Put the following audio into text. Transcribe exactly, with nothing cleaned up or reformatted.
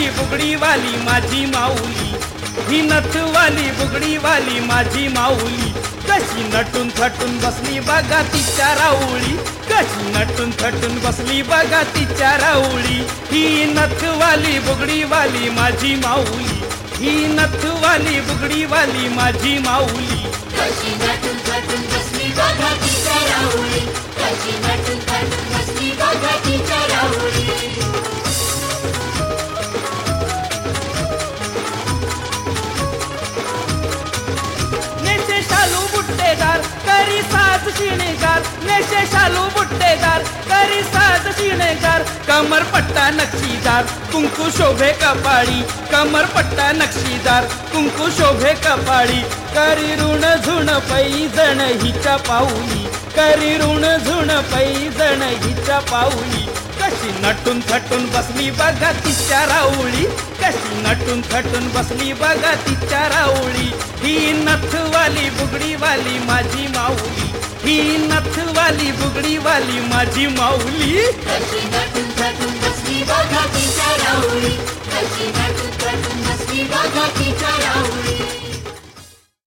नथवाली बुगडीवाली माझी माऊली, ही नथवाली बुगडीवाली माझी माऊली, कशी नटून थटून बसली बघा तिच्या राऊळी, कशी नटून थटून बसली बघा तिच्या राऊळी, ही नथवाली बुगडीवाली माझी माऊली, ही नथवाली बुगडीवाली माझी माऊली, कशी नटून थटून बसली बघा तिच्या राऊळी, कशी नटून थटून बसली बघा तिच्या राऊळी. नेशे शालू बुट्टेदार करी साज शिणेगार, नेशे शालू बुट्टेदार करी साज शिणेगार, कमर पट्टा नक्षीदार कुंकू शोभे कपाळी, कमर पट्टा नक्षीदार कुंकू शोभे कपाळी, करी ऋण झुण पैजण हिच्या पाऊली, करी ऋण झुण पैजण हिच्या पाऊली, कशी नटून थटून बसली बघा तिच्या राऊळी, कशी नटून थटून बसली बघा तिच्या राऊळी, ही नथवाली बुगडीवाली माझी माऊली, ही नथवाली बुगडीवाली माझी माऊली, कशी नटून थटून बसली बघा तिच्या राऊळी, कशी नटून थटून बसली बघा तिच्या राऊळी.